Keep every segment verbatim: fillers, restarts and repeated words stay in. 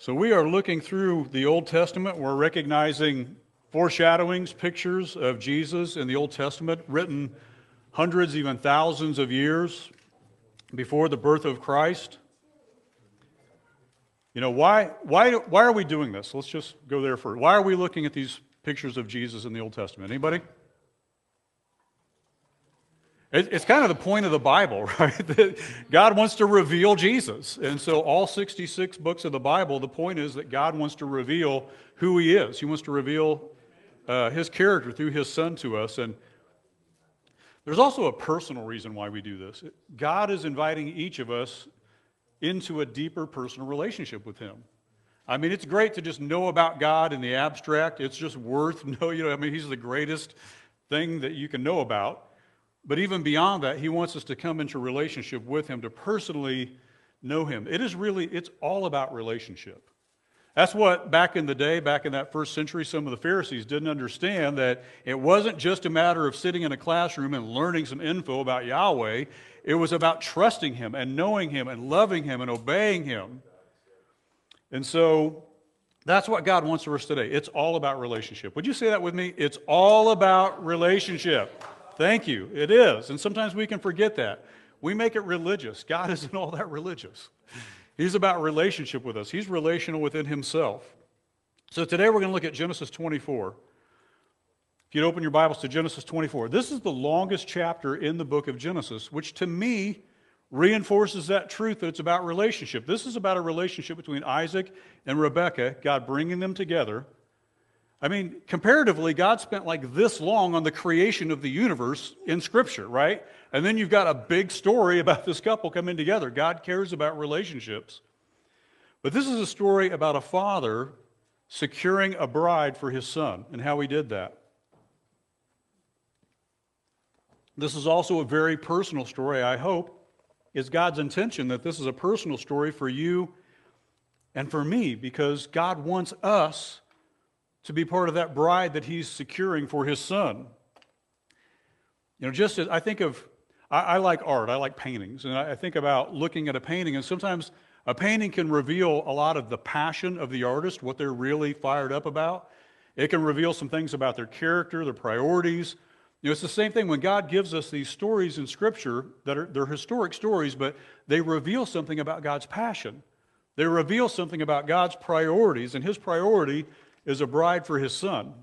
So we are looking through the Old Testament. We're recognizing foreshadowings, pictures of Jesus in the Old Testament, written hundreds, even thousands of years before the birth of Christ. You know, why, why, why are we doing this? Let's just go there first. Why are we looking at these pictures of Jesus in the Old Testament? Anybody? It's kind of the point of the Bible, right? That God wants to reveal Jesus. And so all sixty-six books of the Bible, the point is that God wants to reveal who he is. He wants to reveal uh, his character through his son to us. And there's also a personal reason why we do this. God is inviting each of us into a deeper personal relationship with him. I mean, it's great to just know about God in the abstract. It's just worth knowing, you know, I mean, he's the greatest thing that you can know about. But even beyond that, he wants us to come into relationship with him, to personally know him. It is really, it's all about relationship. That's what back in the day, back in that first century, some of the Pharisees didn't understand, that it wasn't just a matter of sitting in a classroom and learning some info about Yahweh. It was about trusting him and knowing him and loving him and obeying him. And so that's what God wants for us today. It's all about relationship. Would you say that with me? It's all about relationship. Thank you. It is. And sometimes we can forget that. We make it religious. God isn't all that religious. He's about relationship with us. He's relational within himself. So today we're going to look at Genesis twenty-four. If you'd open your Bibles to Genesis twenty-four. This is the longest chapter in the book of Genesis, which to me reinforces that truth that it's about relationship. This is about a relationship between Isaac and Rebekah, God bringing them together. I mean, comparatively, God spent like this long on the creation of the universe in Scripture, right? And then you've got a big story about this couple coming together. God cares about relationships. But this is a story about a father securing a bride for his son and how he did that. This is also a very personal story. I hope it's God's intention that this is a personal story for you and for me, because God wants us to be part of that bride that he's securing for his son. You know, just as I think of, I, I like art, I like paintings, and I, I think about looking at a painting, and sometimes a painting can reveal a lot of the passion of the artist, what they're really fired up about. It can reveal some things about their character, their priorities. You know, it's the same thing when God gives us these stories in Scripture that are, they're historic stories, but they reveal something about God's passion. They reveal something about God's priorities, and his priority is a bride for his son.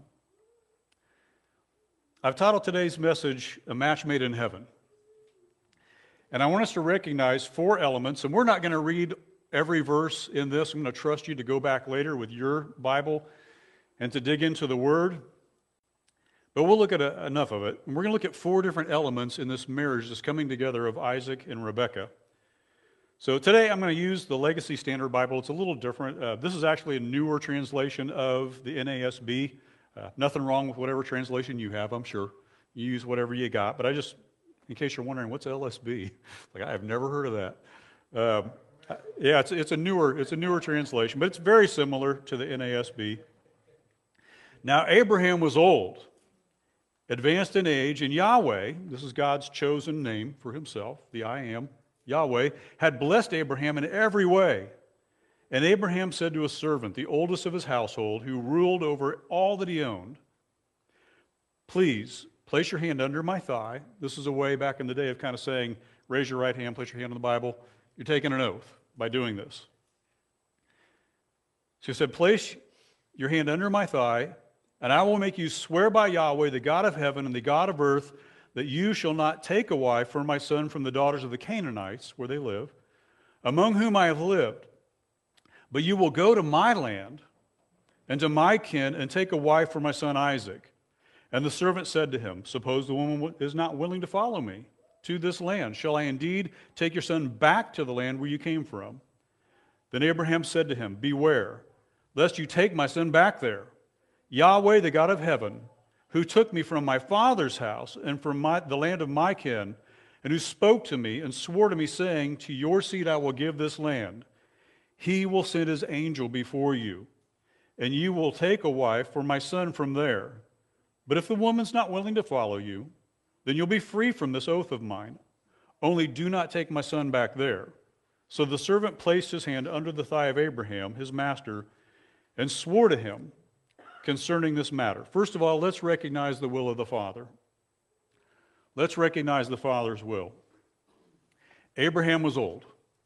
I've titled today's message, A Match Made in Heaven. And I want us to recognize four elements, and we're not going to read every verse in this. I'm going to trust you to go back later with your Bible and to dig into the Word. But we'll look at a, enough of it. And we're going to look at four different elements in this marriage, this coming together of Isaac and Rebekah. So today I'm going to use the Legacy Standard Bible. It's a little different. Uh, this is actually a newer translation of the N A S B. Uh, nothing wrong with whatever translation you have, I'm sure. You use whatever you got. But I just, in case you're wondering, what's L S B? Like, I have never heard of that. Um, yeah, it's, it's, a newer, it's a newer translation, but it's very similar to the N A S B. Now, Abraham was old, advanced in age, and Yahweh, this is God's chosen name for himself, the I Am, Yahweh, had blessed Abraham in every way. And Abraham said to his servant, the oldest of his household, who ruled over all that he owned, please place your hand under my thigh. This is a way back in the day of kind of saying, raise your right hand, place your hand on the Bible. You're taking an oath by doing this. So he said, place your hand under my thigh, and I will make you swear by Yahweh, the God of heaven and the God of earth, that you shall not take a wife for my son from the daughters of the Canaanites, where they live, among whom I have lived. But you will go to my land and to my kin and take a wife for my son Isaac. And the servant said to him, suppose the woman is not willing to follow me to this land. Shall I indeed take your son back to the land where you came from? Then Abraham said to him, beware, lest you take my son back there. Yahweh, the God of heaven, who took me from my father's house and from my, the land of my kin, and who spoke to me and swore to me, saying, to your seed I will give this land. He will send his angel before you, and you will take a wife for my son from there. But if the woman's not willing to follow you, then you'll be free from this oath of mine. Only do not take my son back there. So the servant placed his hand under the thigh of Abraham, his master, and swore to him concerning this matter. First of all, let's recognize the will of the Father. Let's recognize the Father's will. Abraham was old.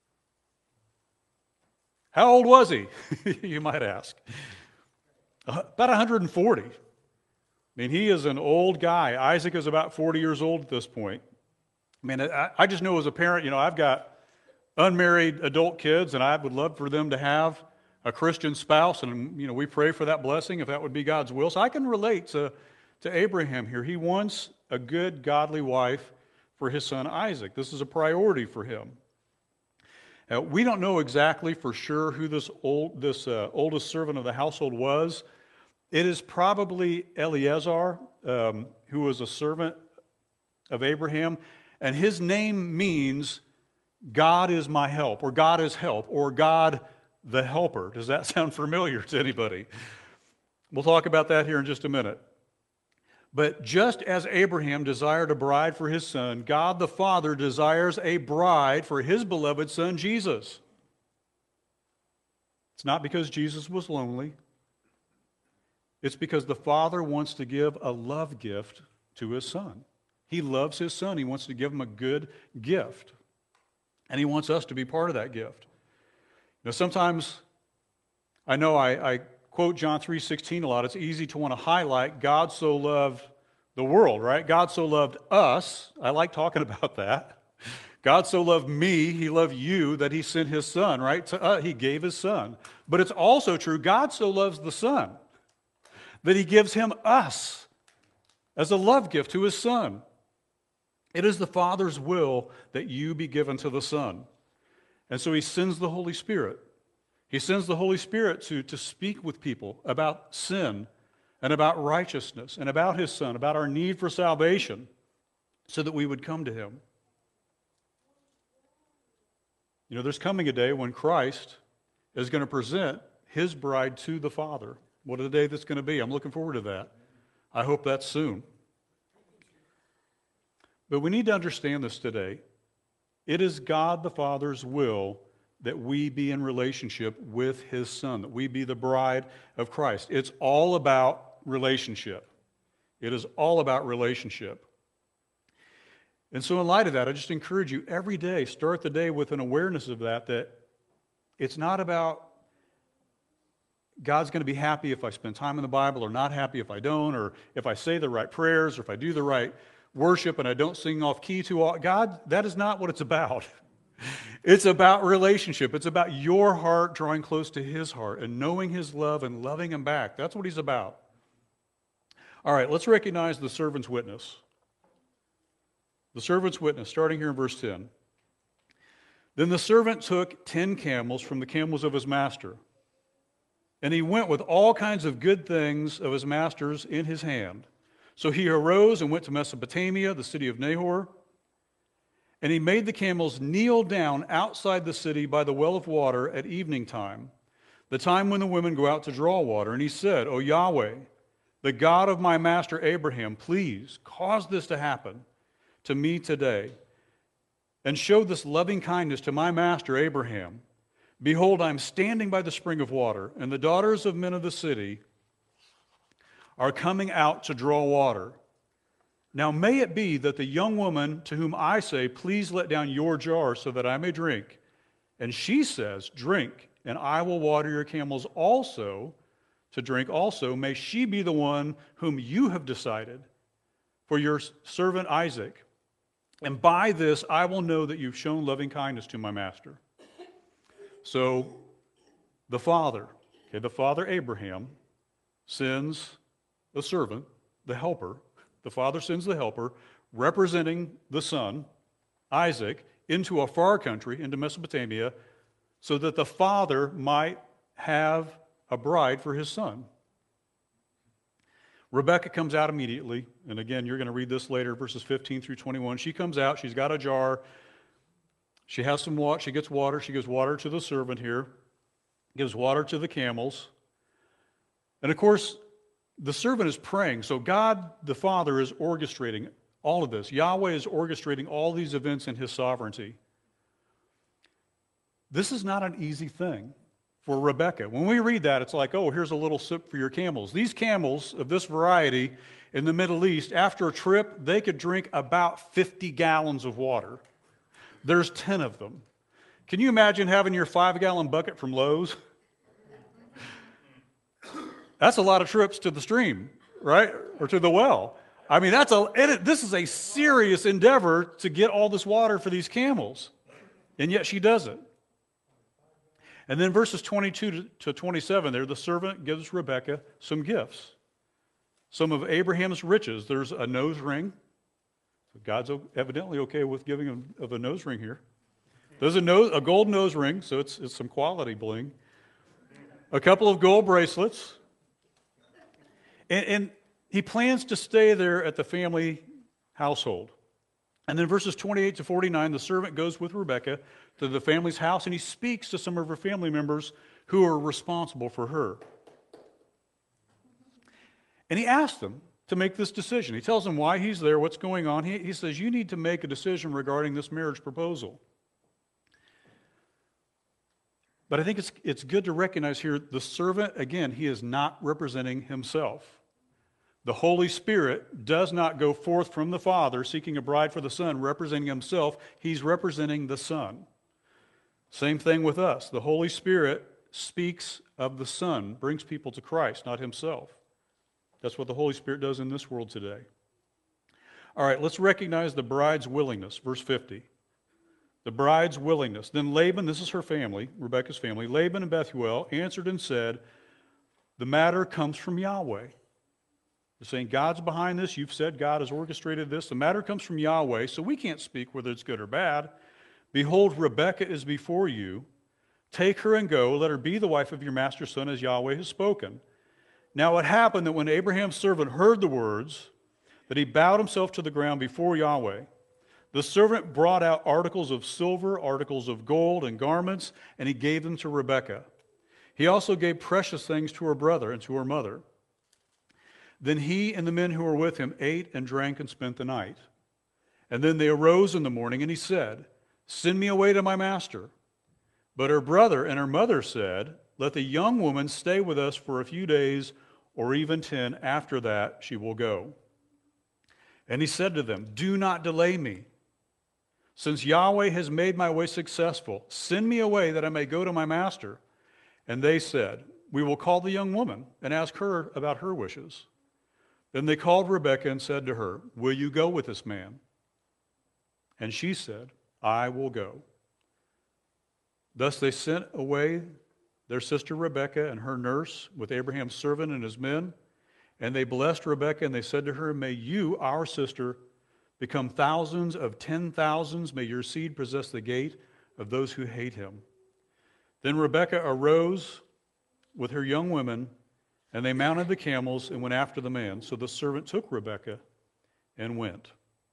How old was he? You might ask. About one hundred forty. I mean, he is an old guy. Isaac is about forty years old at this point. I mean, I, I just know as a parent, you know, I've got unmarried adult kids, and I would love for them to have a Christian spouse, and, you know, we pray for that blessing if that would be God's will. So I can relate to, to Abraham here. He wants a good, godly wife for his son Isaac. This is a priority for him. Uh, we don't know exactly for sure who this old, this uh, oldest servant of the household was. It is probably Eleazar, um, who was a servant of Abraham, and his name means God is my help, or God is help, or God the helper. Does that sound familiar to anybody? We'll talk about that here in just a minute. But just as Abraham desired a bride for his son, God the Father desires a bride for his beloved son, Jesus. It's not because Jesus was lonely. It's because the Father wants to give a love gift to his son. He loves his son. He wants to give him a good gift. And he wants us to be part of that gift. You know, sometimes I know I, I quote John three sixteen a lot. It's easy to want to highlight God so loved the world, right? God so loved us. I like talking about that. God so loved me, he loved you, that he sent his son, right? To, uh, he gave his son. But it's also true, God so loves the son that he gives him us as a love gift to his son. It is the Father's will that you be given to the Son. And so he sends the Holy Spirit. He sends the Holy Spirit to, to speak with people about sin and about righteousness and about his Son, about our need for salvation, so that we would come to him. You know, there's coming a day when Christ is going to present his bride to the Father. What a day that's going to be. I'm looking forward to that. I hope that's soon. But we need to understand this today. It is God the Father's will that we be in relationship with his Son, that we be the bride of Christ. It's all about relationship. It is all about relationship. And so in light of that, I just encourage you every day, start the day with an awareness of that, that it's not about God's going to be happy if I spend time in the Bible or not happy if I don't, or if I say the right prayers, or if I do the right worship and I don't sing off key too often. God, that is not what it's about. It's about relationship. It's about your heart drawing close to his heart and knowing his love and loving him back. That's what he's about. All right, let's recognize the servant's witness. The servant's witness, starting here in verse ten. Then the servant took ten camels from the camels of his master, and he went with all kinds of good things of his master's in his hand. So he arose and went to Mesopotamia, the city of Nahor, and he made the camels kneel down outside the city by the well of water at evening time, the time when the women go out to draw water. And he said, O Yahweh, the God of my master Abraham, please cause this to happen to me today, and show this loving kindness to my master Abraham. Behold, I am standing by the spring of water, and the daughters of men of the city are coming out to draw water. Now may it be that the young woman to whom I say, please let down your jar so that I may drink, and she says, drink, and I will water your camels also to drink also, may she be the one whom you have decided for your servant Isaac. And by this I will know that you've shown loving kindness to my master. So the father, okay, the father Abraham sends the servant, the helper. The father sends the helper, representing the son, Isaac, into a far country, into Mesopotamia, so that the father might have a bride for his son. Rebecca comes out immediately, and again, you're going to read this later, verses fifteen through twenty-one. She comes out, she's got a jar, she has some water, she gets water, she gives water to the servant here, gives water to the camels, and of course, the servant is praying, so God the Father is orchestrating all of this. Yahweh is orchestrating all these events in his sovereignty. This is not an easy thing for Rebekah. When we read that, it's like, oh, here's a little sip for your camels. These camels of this variety in the Middle East, after a trip, they could drink about fifty gallons of water. There's ten of them. Can you imagine having your five-gallon bucket from Lowe's? That's a lot of trips to the stream, right? Or to the well. I mean, that's a. It, this is a serious endeavor to get all this water for these camels. And yet she does it. And then verses twenty-two to twenty-seven there, the servant gives Rebekah some gifts. Some of Abraham's riches. There's a nose ring. God's evidently okay with giving him of a nose ring here. There's a, nose, a gold nose ring, so it's, it's some quality bling. A couple of gold bracelets. And, and he plans to stay there at the family household. And then verses twenty-eight to forty-nine, the servant goes with Rebekah to the family's house, and he speaks to some of her family members who are responsible for her. And he asks them to make this decision. He tells them why he's there, what's going on. He, he says, you need to make a decision regarding this marriage proposal. But I think it's, it's good to recognize here, the servant, again, he is not representing himself. The Holy Spirit does not go forth from the Father seeking a bride for the Son, representing himself. He's representing the Son. Same thing with us. The Holy Spirit speaks of the Son, brings people to Christ, not himself. That's what the Holy Spirit does in this world today. All right, let's recognize the bride's willingness. Verse fifty. The bride's willingness. Then Laban, this is her family, Rebekah's family, Laban and Bethuel answered and said, the matter comes from Yahweh. They're saying, God's behind this. You've said God has orchestrated this. The matter comes from Yahweh, so we can't speak whether it's good or bad. Behold, Rebekah is before you. Take her and go. Let her be the wife of your master's son, as Yahweh has spoken. Now it happened that when Abraham's servant heard the words, that he bowed himself to the ground before Yahweh. The servant brought out articles of silver, articles of gold, and garments, and he gave them to Rebekah. He also gave precious things to her brother and to her mother. Then he and the men who were with him ate and drank and spent the night. And then they arose in the morning, and he said, send me away to my master. But her brother and her mother said, let the young woman stay with us for a few days, or even ten. After that she will go. And he said to them, do not delay me. Since Yahweh has made my way successful, send me away that I may go to my master. And they said, we will call the young woman and ask her about her wishes. Then they called Rebekah and said to her, will you go with this man? And she said, I will go. Thus they sent away their sister Rebekah and her nurse with Abraham's servant and his men. And they blessed Rebekah, and they said to her, may you, our sister, become thousands of ten thousands. May your seed possess the gate of those who hate him. Then Rebekah arose with her young women, and they mounted the camels and went after the man. So the servant took Rebekah and went.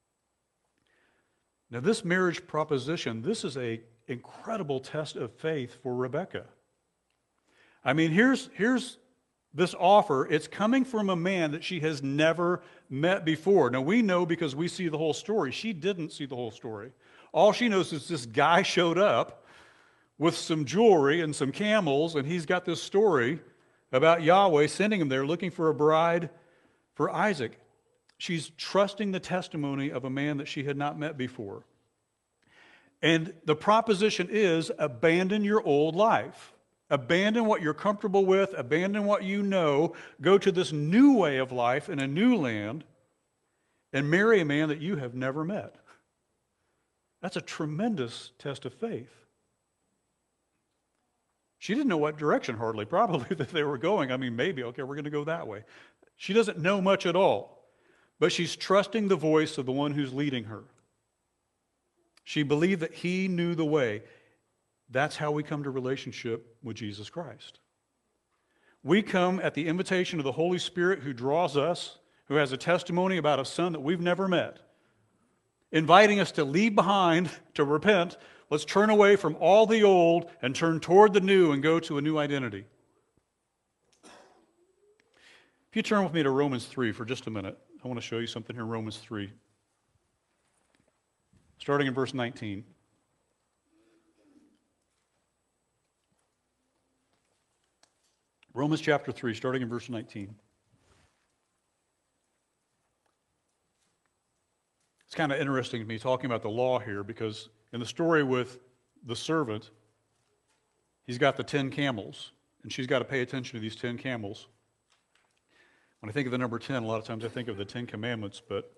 Now this marriage proposition, this is an incredible test of faith for Rebekah. I mean, here's, here's this offer. It's coming from a man that she has never met before. Now we know because we see the whole story. She didn't see the whole story. All she knows is this guy showed up with some jewelry and some camels, and he's got this story about Yahweh sending him there looking for a bride for Isaac. She's trusting the testimony of a man that she had not met before. And the proposition is, abandon your old life. Abandon what you're comfortable with. Abandon what you know. Go to this new way of life in a new land and marry a man that you have never met. That's a tremendous test of faith. She didn't know what direction, hardly, probably, that they were going. I mean, maybe, okay, we're going to go that way. She doesn't know much at all, but she's trusting the voice of the one who's leading her. She believed that he knew the way. That's how we come to relationship with Jesus Christ. We come at the invitation of the Holy Spirit who draws us, who has a testimony about a son that we've never met, inviting us to leave behind, to repent. Let's turn away from all the old and turn toward the new and go to a new identity. If you turn with me to Romans three for just a minute, I want to show you something here in Romans three. Starting in verse nineteen. Romans chapter three, starting in verse nineteen. It's kind of interesting to me talking about the law here, because in the story with the servant, he's got the ten camels, and she's got to pay attention to these ten camels. When I think of the number ten, a lot of times I think of the Ten Commandments, but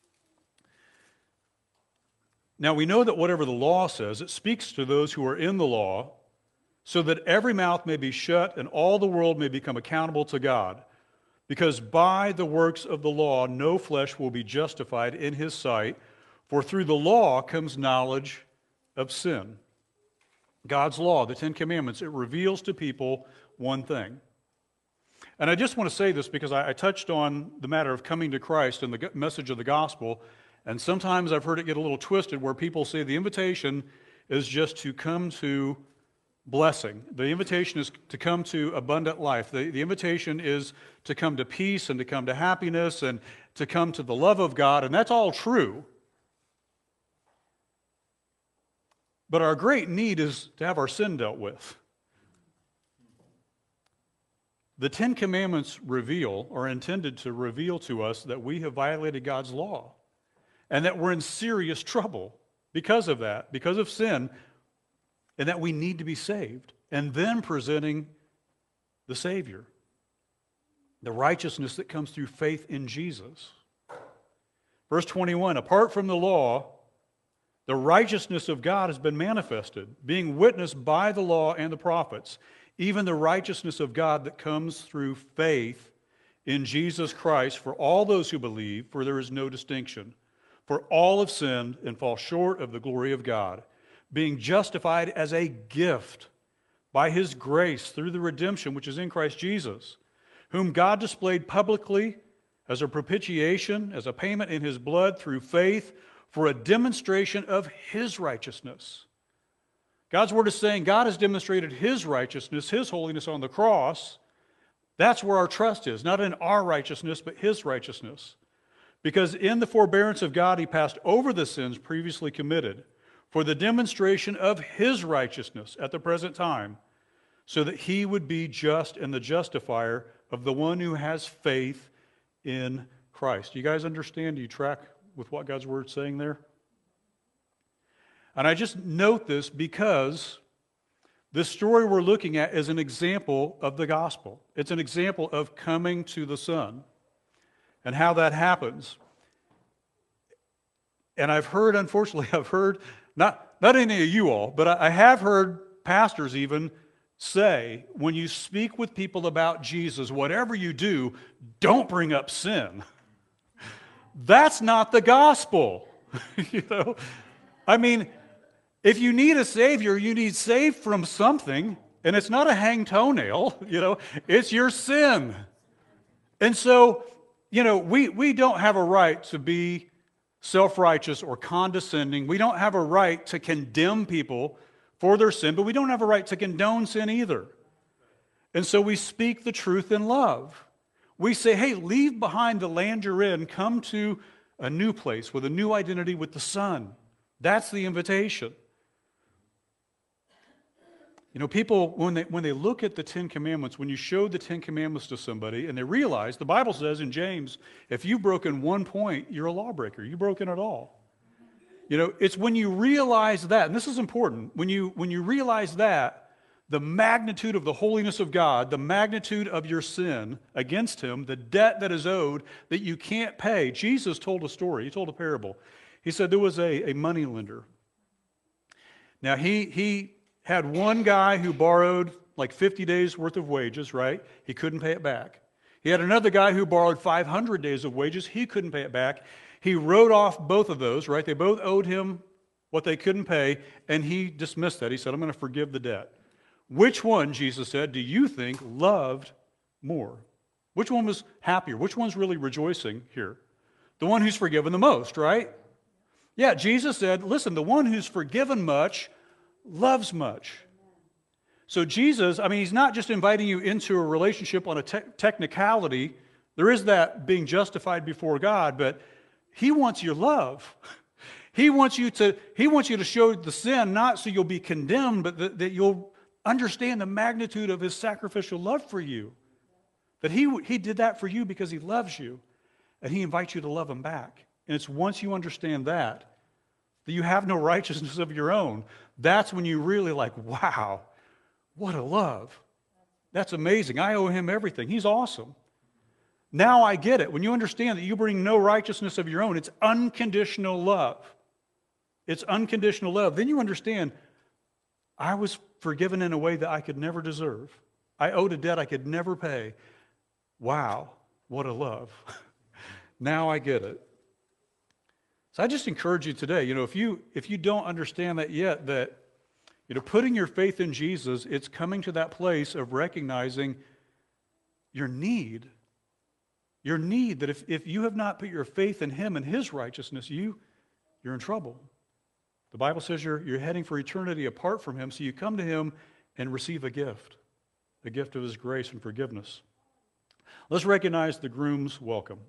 now we know that whatever the law says, it speaks to those who are in the law, so that every mouth may be shut and all the world may become accountable to God. Because by the works of the law, no flesh will be justified in his sight, for through the law comes knowledge of sin. God's law, the Ten Commandments, it reveals to people one thing. And I just want to say this because I, I touched on the matter of coming to Christ and the message of the gospel, and sometimes I've heard it get a little twisted where people say the invitation is just to come to blessing. The invitation is to come to abundant life. The, the invitation is to come to peace and to come to happiness and to come to the love of God, and that's all true. But our great need is to have our sin dealt with. The Ten Commandments reveal, or are intended to reveal to us, that we have violated God's law and that we're in serious trouble because of that, because of sin, and that we need to be saved, and then presenting the Savior, the righteousness that comes through faith in Jesus. Verse twenty-one, apart from the law, the righteousness of God has been manifested, being witnessed by the law and the prophets, even the righteousness of God that comes through faith in Jesus Christ for all those who believe, for there is no distinction. For all have sinned and fall short of the glory of God, being justified as a gift by his grace through the redemption which is in Christ Jesus, whom God displayed publicly as a propitiation, as a payment in his blood through faith, for a demonstration of his righteousness. God's word is saying God has demonstrated his righteousness, his holiness on the cross. That's where our trust is, not in our righteousness, but his righteousness. Because in the forbearance of God, he passed over the sins previously committed for the demonstration of his righteousness at the present time, so that he would be just and the justifier of the one who has faith in Christ. Do you guys understand? Do you track with what God's word is saying there? And I just note this because this story we're looking at is an example of the gospel. It's an example of coming to the Son and how that happens. And I've heard, unfortunately, I've heard, not, not any of you all, but I have heard pastors even say, when you speak with people about Jesus, whatever you do, don't bring up sin. That's not the gospel. You know, I mean, if you need a Savior, you need saved from something, and it's not a hanged toenail, you know, it's your sin. And so, you know, we, we don't have a right to be self-righteous or condescending. We don't have a right to condemn people for their sin, but we don't have a right to condone sin either. And so we speak the truth in love. We say, hey, leave behind the land you're in, come to a new place with a new identity with the Son. That's the invitation. You know, people, when they, when they look at the Ten Commandments, when you show the Ten Commandments to somebody and they realize, the Bible says in James, if you've broken one point, you're a lawbreaker. You've broken it all. You know, it's when you realize that, and this is important, when you, when you realize that, the magnitude of the holiness of God, the magnitude of your sin against him, the debt that is owed that you can't pay. Jesus told a story. He told a parable. He said there was a, a money lender. Now, he, he had one guy who borrowed like fifty days worth of wages, right? He couldn't pay it back. He had another guy who borrowed five hundred days of wages. He couldn't pay it back. He wrote off both of those, right? They both owed him what they couldn't pay, and he dismissed that. He said, I'm going to forgive the debt. Which one, Jesus said, do you think loved more? Which one was happier? Which one's really rejoicing here? The one who's forgiven the most, right? Yeah, Jesus said, listen, the one who's forgiven much loves much. So Jesus, I mean, he's not just inviting you into a relationship on a te- technicality. There is that being justified before God, but he wants your love. He wants you to, he wants you to show the sin, not so you'll be condemned, but that, that you'll Understand the magnitude of his sacrificial love for you. That he, he did that for you because he loves you. And he invites you to love him back. And it's once you understand that, that you have no righteousness of your own, that's when you really like, wow, what a love. That's amazing. I owe him everything. He's awesome. Now I get it. When you understand that you bring no righteousness of your own, it's unconditional love. It's unconditional love. Then you understand, I was forgiven in a way that I could never deserve. I owed a debt I could never pay. Wow, what a love. Now I get it. So I just encourage you today, you know, if you if you don't understand that yet, that, you know, putting your faith in Jesus, it's coming to that place of recognizing your need. Your need that if, if you have not put your faith in him and his righteousness, you, you're in trouble. The Bible says you're, you're heading for eternity apart from him, so you come to him and receive a gift, a gift of his grace and forgiveness. Let's recognize the groom's welcome.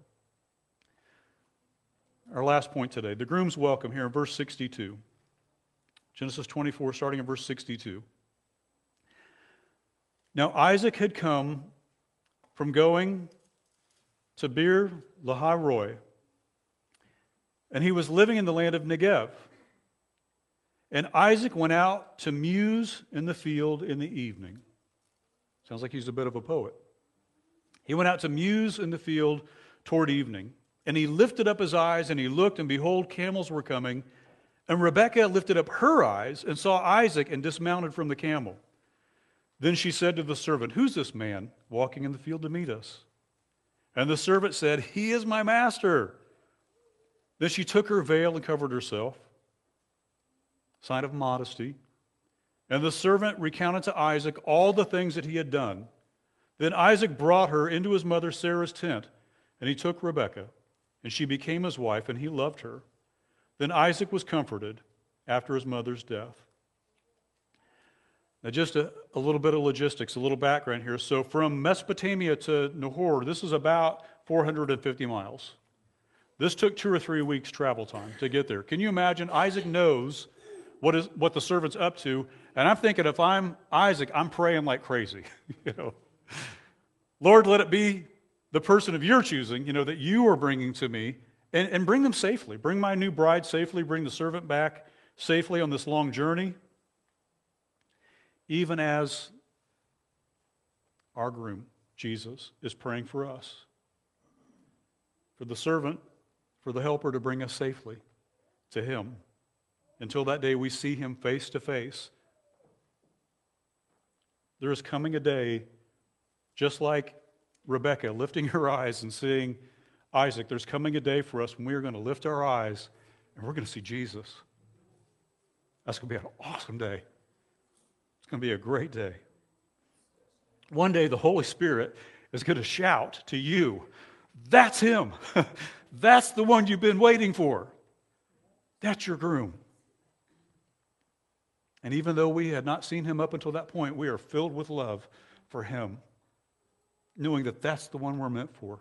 Our last point today, the groom's welcome here in verse sixty-two. Genesis twenty-four, starting in verse sixty-two. Now Isaac had come from going to Beer Lahai Roi, and he was living in the land of Negev. And Isaac went out to muse in the field in the evening. Sounds like he's a bit of a poet. He went out to muse in the field toward evening. And he lifted up his eyes, and he looked, and behold, camels were coming. And Rebekah lifted up her eyes and saw Isaac and dismounted from the camel. Then she said to the servant, "Who's this man walking in the field to meet us?" And the servant said, "He is my master." Then she took her veil and covered herself, sign of modesty. And the servant recounted to Isaac all the things that he had done. Then Isaac brought her into his mother Sarah's tent, and he took Rebekah. And she became his wife, and he loved her. Then Isaac was comforted after his mother's death. Now just a, a little bit of logistics, a little background here. So from Mesopotamia to Nahor, this is about four hundred fifty miles. This took two or three weeks travel time to get there. Can you imagine? Isaac knows what is what the servant's up to. And I'm thinking, if I'm Isaac, I'm praying like crazy. you know, Lord, let it be the person of your choosing, you know, that you are bringing to me, and, and bring them safely. Bring my new bride safely. Bring the servant back safely on this long journey. Even as our groom, Jesus, is praying for us. For the servant, for the helper to bring us safely to him. Until that day we see him face to face. There is coming a day, just like Rebekah lifting her eyes and seeing Isaac, there's coming a day for us when we are going to lift our eyes and we're going to see Jesus. That's going to be an awesome day. It's going to be a great day. One day the Holy Spirit is going to shout to you, "That's him. That's the one you've been waiting for. That's your groom." And even though we had not seen him up until that point, we are filled with love for him, knowing that that's the one we're meant for.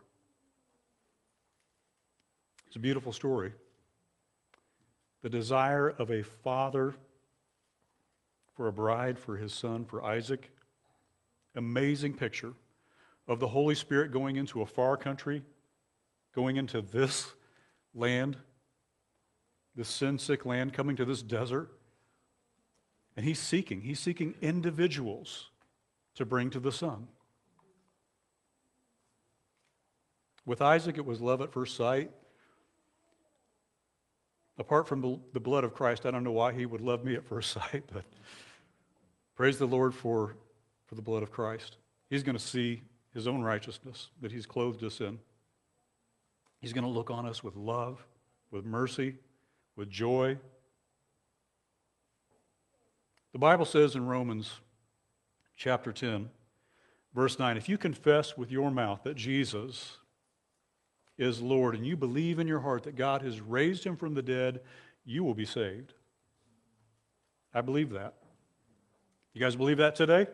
It's a beautiful story. The desire of a father for a bride, for his son, for Isaac. Amazing picture of the Holy Spirit going into a far country, going into this land, this sin-sick land, coming to this desert. And he's seeking, he's seeking individuals to bring to the Son. With Isaac, it was love at first sight. Apart from the blood of Christ, I don't know why he would love me at first sight, but praise the Lord for, for the blood of Christ. He's going to see his own righteousness that he's clothed us in. He's going to look on us with love, with mercy, with joy. The Bible says in Romans chapter ten, verse nine, if you confess with your mouth that Jesus is Lord and you believe in your heart that God has raised him from the dead, you will be saved. I believe that. You guys believe that today?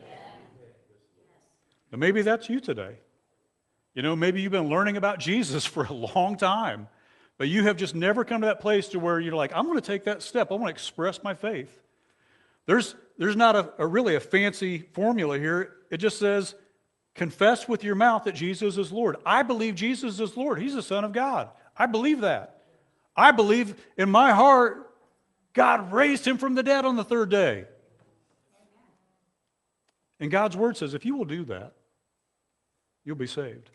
But maybe that's you today. You know, maybe you've been learning about Jesus for a long time, but you have just never come to that place to where you're like, I'm going to take that step. I want to express my faith. There's, there's not a, a really a fancy formula here. It just says, confess with your mouth that Jesus is Lord. I believe Jesus is Lord. He's the Son of God. I believe that. I believe in my heart God raised him from the dead on the third day. And God's word says if you will do that, you'll be saved.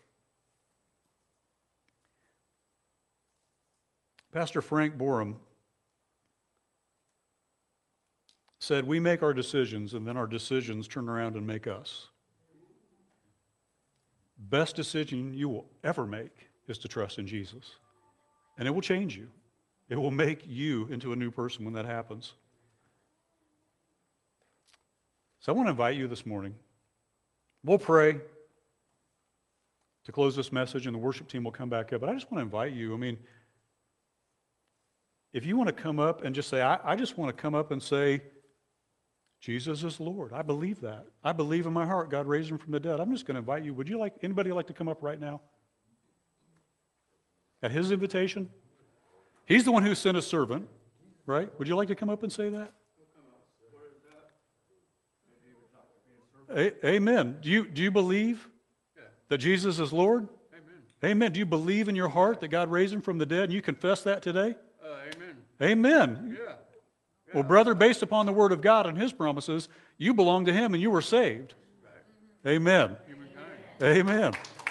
Pastor Frank Borum said, we make our decisions and then our decisions turn around and make us. Best decision you will ever make is to trust in Jesus. And it will change you. It will make you into a new person when that happens. So I want to invite you this morning. We'll pray to close this message and the worship team will come back up. But I just want to invite you. I mean, if you want to come up and just say, I, I just want to come up and say, Jesus is Lord. I believe that. I believe in my heart God raised him from the dead. I'm just going to invite you. Would you like, anybody like to come up right now? At his invitation? He's the one who sent a servant, right? Would you like to come up and say that? A- Amen. Do you, do you believe that Jesus is Lord? Amen. Amen. Do you believe in your heart that God raised him from the dead and you confess that today? Uh, amen. Amen. Yeah. Well, brother, based upon the word of God and his promises, you belong to him and you were saved. Amen. Humankind. Amen.